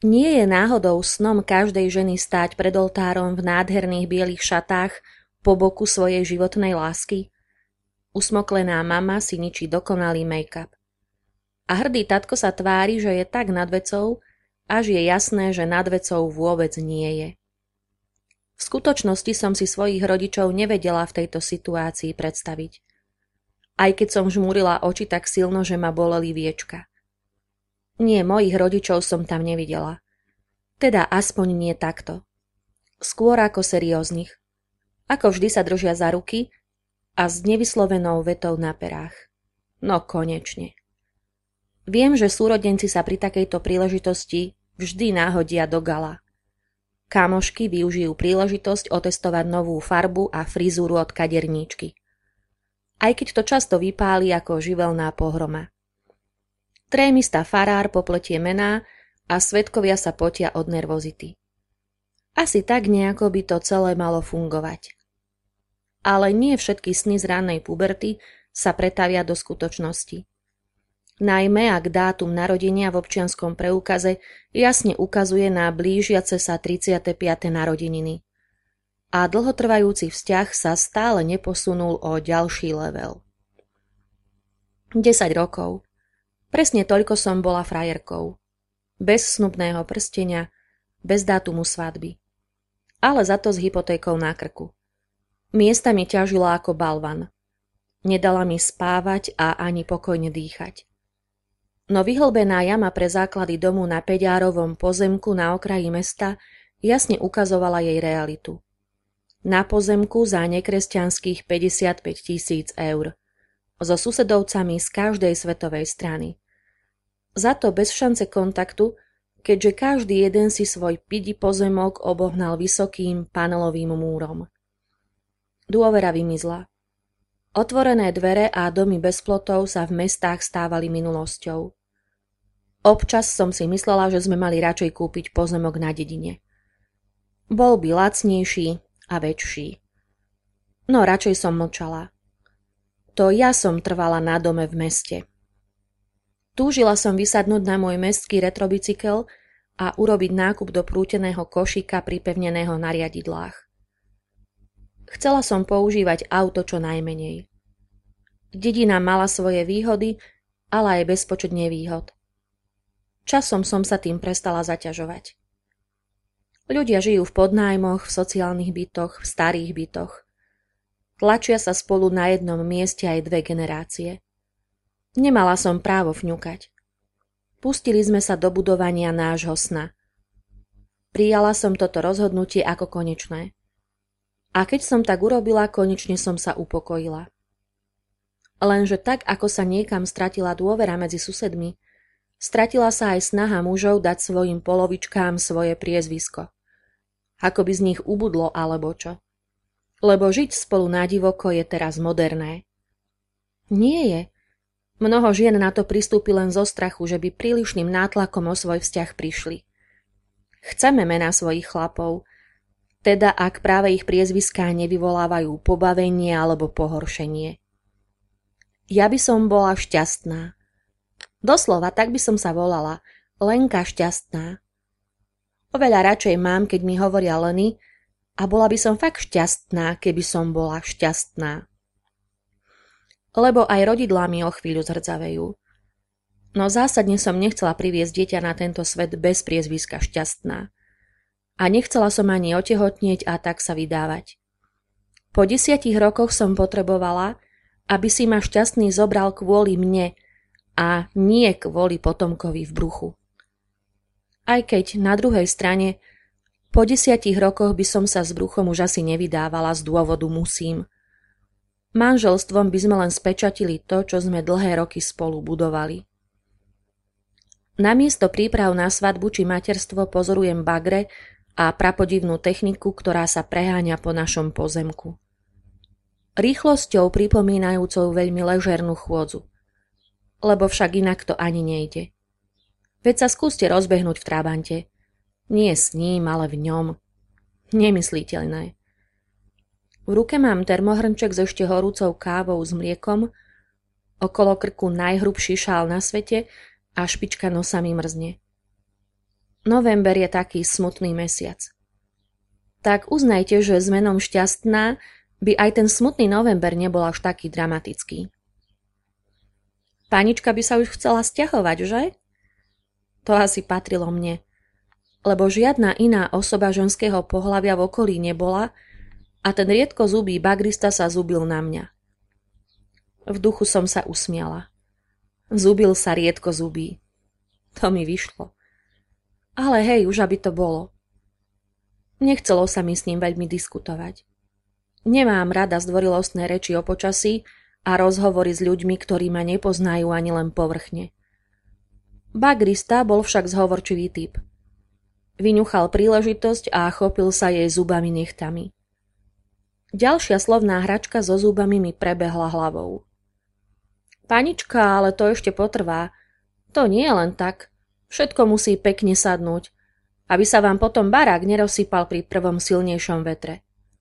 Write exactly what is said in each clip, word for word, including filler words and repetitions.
Nie je náhodou snom každej ženy stáť pred oltárom v nádherných bielých šatách po boku svojej životnej lásky? Usmoklená mama si ničí dokonalý make-up. A hrdý tatko sa tvári, že je tak nad vecou, až je jasné, že nad vecou vôbec nie je. V skutočnosti som si svojich rodičov nevedela v tejto situácii predstaviť. Aj keď som žmúrila oči tak silno, že ma boleli viečka. Nie, mojich rodičov som tam nevidela. Teda aspoň nie takto. Skôr ako serióznych. Ako vždy sa držia za ruky a s nevyslovenou vetou na perách. No konečne. Viem, že súrodenci sa pri takejto príležitosti vždy náhodia do gala. Kamošky využijú príležitosť otestovať novú farbu a frizúru od kaderníčky. Aj keď to často vypáli ako živelná pohroma. Trémista farár popletie mená a svedkovia sa potia od nervozity. Asi tak nejako by to celé malo fungovať. Ale nie všetky sny z rannej puberty sa pretavia do skutočnosti. Najmä ak dátum narodenia v občianskom preukaze jasne ukazuje na blížiace sa tridsiate piate narodeniny. A dlhotrvajúci vzťah sa stále neposunul o ďalší level. desať rokov. Presne toľko som bola frajerkou. Bez snubného prstenia, bez dátumu svadby. Ale za to s hypotékou na krku. Miesta mi ťažila ako balvan. Nedala mi spávať a ani pokojne dýchať. No vyhlbená jama pre základy domu na päťárovom pozemku na okraji mesta jasne ukazovala jej realitu. Na pozemku za nekresťanských päťdesiatpäť tisíc eur. So susedovcami z každej svetovej strany. Za to bez šance kontaktu, keďže každý jeden si svoj pidi pozemok obohnal vysokým panelovým múrom. Dôvera vymizla. Otvorené dvere a domy bez plotov sa v mestách stávali minulosťou. Občas som si myslela, že sme mali radšej kúpiť pozemok na dedine. Bol by lacnejší a väčší. No radšej som mlčala. To ja som trvala na dome v meste. Túžila som vysadnúť na môj mestský retrobicykel a urobiť nákup do prúteného košíka pripevneného na riadidlách. Chcela som používať auto čo najmenej. Dedina mala svoje výhody, ale aj bezpočet nevýhod. Časom som sa tým prestala zaťažovať. Ľudia žijú v podnájmoch, v sociálnych bytoch, v starých bytoch. Tlačia sa spolu na jednom mieste aj dve generácie. Nemala som právo fňukať. Pustili sme sa do budovania nášho sna. Prijala som toto rozhodnutie ako konečné. A keď som tak urobila, konečne som sa upokojila. Lenže tak, ako sa niekam stratila dôvera medzi susedmi, stratila sa aj snaha mužov dať svojim polovičkám svoje priezvisko. Ako by z nich ubudlo alebo čo. Lebo žiť spolu na divoko je teraz moderné. Nie je. Mnoho žien na to pristúpi len zo strachu, že by prílišným nátlakom o svoj vzťah prišli. Chceme mená svojich chlapov, teda ak práve ich priezviská nevyvolávajú pobavenie alebo pohoršenie. Ja by som bola šťastná. Doslova tak by som sa volala, Lenka šťastná. Oveľa radšej mám, keď mi hovoria Leny, a bola by som fakt šťastná, keby som bola šťastná. Lebo aj rodidlá mi o chvíľu zhrdzavejú. No zásadne som nechcela priviesť dieťa na tento svet bez priezviska šťastná. A nechcela som ani otehotnieť a tak sa vydávať. Po desiatich rokoch som potrebovala, aby si ma šťastný zobral kvôli mne a nie kvôli potomkovi v bruchu. Aj keď na druhej strane po desiatich rokoch by som sa s bruchom už asi nevydávala z dôvodu musím. Manželstvom by sme len spečatili to, čo sme dlhé roky spolu budovali. Namiesto príprav na svadbu či materstvo pozorujem bagre a prapodivnú techniku, ktorá sa preháňa po našom pozemku. Rýchlosťou pripomínajúcou veľmi ležernú chôdzu. Lebo však inak to ani nejde. Veď sa skúste rozbehnúť v trabante. Nie s ním, ale v ňom. Nemysliteľné. V ruke mám termohrnček s ešte horúcou kávou s mliekom, okolo krku najhrubší šál na svete a špička nosa mi mrzne. November je taký smutný mesiac. Tak uznajte, že s menom Šťastná by aj ten smutný november nebol až taký dramatický. Panička by sa už chcela sťahovať, že? To asi patrilo mne, lebo žiadna iná osoba ženského pohlavia v okolí nebola a ten riedkozubý bagrista sa zubil na mňa. V duchu som sa usmiala. Zubil sa riedkozubý. To mi vyšlo. Ale hej, už aby to bolo. Nechcelo sa mi s ním veľmi diskutovať. Nemám rada zdvorilostné reči o počasí a rozhovory s ľuďmi, ktorí ma nepoznajú ani len povrchne. Bagrista bol však zhovorčivý typ. Vyňuchal príležitosť a chopil sa jej zubami nechtami. Ďalšia slovná hračka so zubami mi prebehla hlavou. Panička, ale to ešte potrvá. To nie je len tak. Všetko musí pekne sadnúť, aby sa vám potom barák nerozsypal pri prvom silnejšom vetre.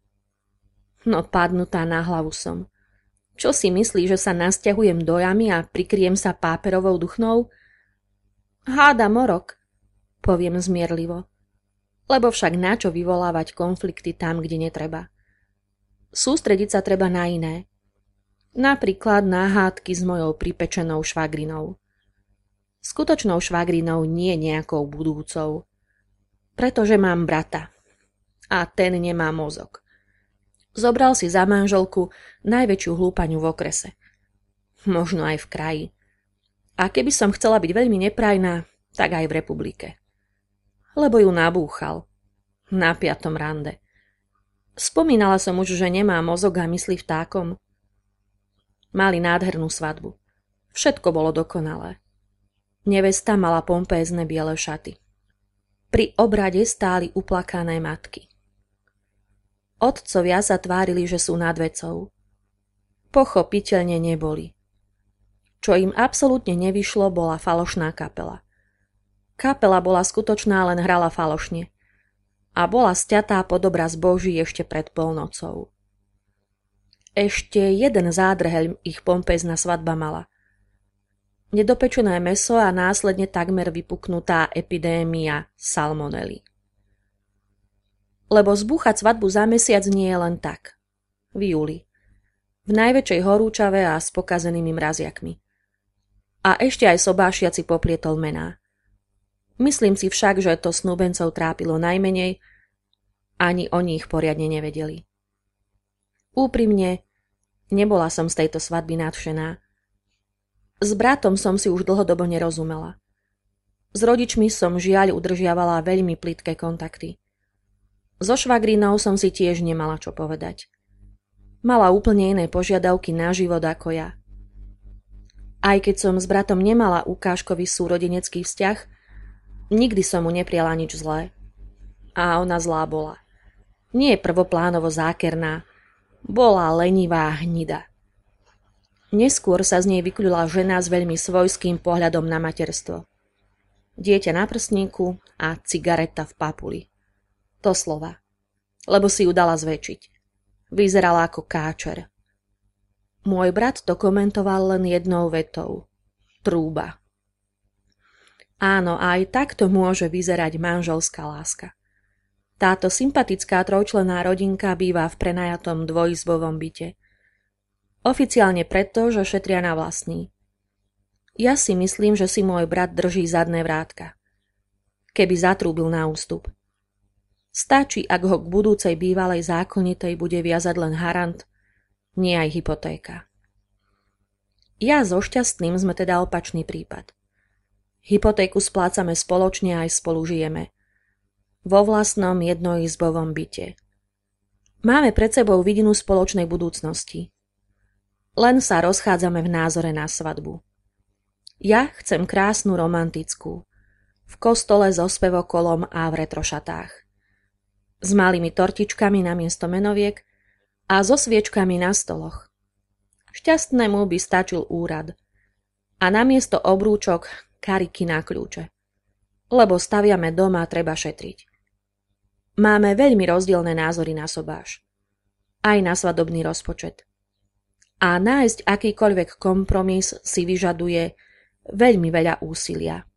No padnutá na hlavu som. Čo si myslí, že sa nasťahujem do jamy a prikryjem sa páperovou duchnou? Háda morok, poviem zmierlivo. Lebo však načo vyvolávať konflikty tam, kde netreba. Sústrediť sa treba na iné. Napríklad na hádky s mojou pripečenou švagrinou. Skutočnou švagrinou, nie nejakou budúcou. Pretože mám brata. A ten nemá mozog. Zobral si za manželku najväčšiu hlúpaňu v okrese. Možno aj v kraji. A keby som chcela byť veľmi neprajná, tak aj v republike. Lebo ju nabúchal. Na piatom rande. Spomínala som už, že nemá mozog a myslí vtákom. Mali nádhernú svadbu. Všetko bolo dokonalé. Nevesta mala pompézne biele šaty. Pri obrade stáli uplakané matky. Otcovia sa tvárili, že sú nad vecou. Pochopiteľne neboli. Čo im absolútne nevyšlo, bola falošná kapela. Kapela bola skutočná, len hrala falošne. A bola sťatá pod obraz Boží ešte pred polnocou. Ešte jeden zádrheľ ich pompézna svadba mala. Nedopečené mäso a následne takmer vypuknutá epidémia salmonely. Lebo zbúchať svadbu za mesiac nie je len tak. V júli. V najväčšej horúčave a s pokazenými mraziakmi. A ešte aj sobášiaci poplietol mená. Myslím si však, že to snúbencov trápilo najmenej, ani oni ich poriadne nevedeli. Úprimne, nebola som z tejto svadby nadšená. S bratom som si už dlhodobo nerozumela. S rodičmi som žiaľ udržiavala veľmi plitké kontakty. So švagrinou som si tiež nemala čo povedať. Mala úplne iné požiadavky na život ako ja. Aj keď som s bratom nemala ukážkový súrodenecký vzťah, nikdy som mu nepriala nič zlé. A ona zlá bola. Nie prvoplánovo zákerná, bola lenivá hnida. Neskôr sa z nej vykľula žena s veľmi svojským pohľadom na materstvo. Dieťa na prsníku a cigareta v papuli. To slova. Lebo si ju dala zväčšiť. Vyzerala ako káčer. Môj brat to komentoval len jednou vetou. Trúba. Áno, aj takto môže vyzerať manželská láska. Táto sympatická trojčlenná rodinka býva v prenajatom dvojizbovom byte. Oficiálne preto, že šetria na vlastný. Ja si myslím, že si môj brat drží zadné vrátka. Keby zatrúbil na ústup. Stačí, ak ho k budúcej bývalej zákonitej bude viazať len harant, nie aj hypotéka. Ja so Šťastným sme teda opačný prípad. Hypotéku splácame spoločne a aj spolu žijeme. Vo vlastnom jednoizbovom byte. Máme pred sebou vidinu spoločnej budúcnosti. Len sa rozchádzame v názore na svadbu. Ja chcem krásnu romantickú. V kostole so spevokolom a v retrošatách. S malými tortičkami namiesto menoviek a so sviečkami na stoloch. Šťastnému by stačil úrad. A namiesto obrúčok kariky na kľúče. Lebo staviame doma, treba šetriť. Máme veľmi rozdielne názory na sobáš. Aj na svadobný rozpočet. A nájsť akýkoľvek kompromis si vyžaduje veľmi veľa úsilia.